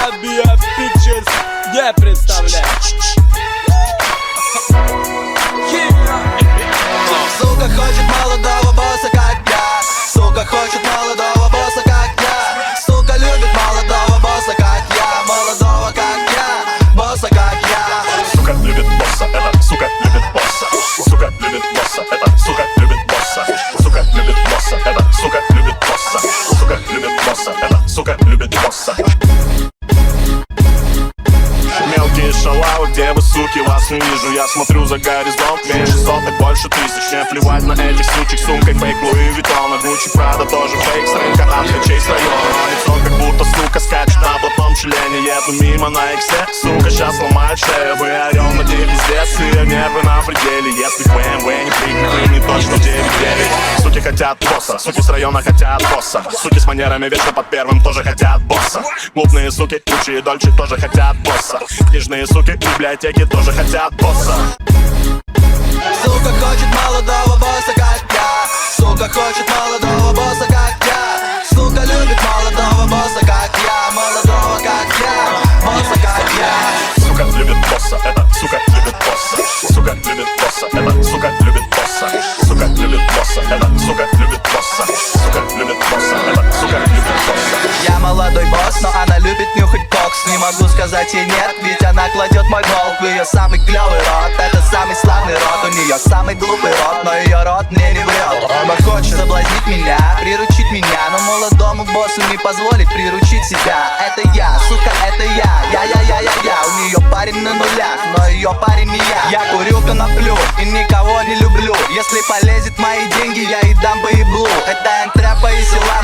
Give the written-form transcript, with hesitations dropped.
Abia Pictures не представляет. Сука хочет молодого босса, как я. Сука хочет молодого босса, как я. Сука любит молодого босса, как я. Молодого, как я, босса, как я. Сука любит босса, эта сука любит босса. Сука любит босса, эта сука любит босса. Сука любит босса, эта сука любит босса. Сука любит босса, эта сука любит босса. Мелкие шалавы, где вы, суки, вас не вижу. Я смотрю за горизонт, меньше соток, больше тысяч. Мне плевать на этих сучек, сумкой фейк Луи Виттон. А Гуччи Прада тоже фейк, с рынка архачей с района. Лицо как будто сука скачет на плотном члене. Еду мимо на иксе, сука, щас ломает шею. Вы орел на них пиздец, и нервы на пределе. Если в БМВ не крикнет, не точно 9-9. Суки хотят босса, суки с района хотят босса. Суки с манерами вечно под первым тоже хотят босса. Клубные суки, Гуччи и Дольче тоже хотят босса. Книжные суки, библиотеки тоже хотят босса. Сука хочет молодого босса, как я. Сука хочет молодого босса, как я. Сука любит молодого босса, как я. Молодого, как я, босса, как я. Сука любит босса, эта сука любит босса. Сука любит босса, эта сука любит босса. Сука любит босса, эта сука любит босса. Сука любит босса, эта сука любит босса. Я молодой босс, но она любит нюхать кокс. Не могу сказать ей нет, ведь она кладет мой голд в ее самый клевый рот. Это самый славный рот, у нее самый глупый рот, но ее рот мне не врет. Она хочет соблазнить меня, приручить меня, но молодому боссу не позволить приручить себя. Это я, сука, это я. У нее парень на нулях, но ее парень не я. Я курю коноплю и никого не люблю. Если полезет мои деньги, я ей дам по еблу. Это энтрэпа и села,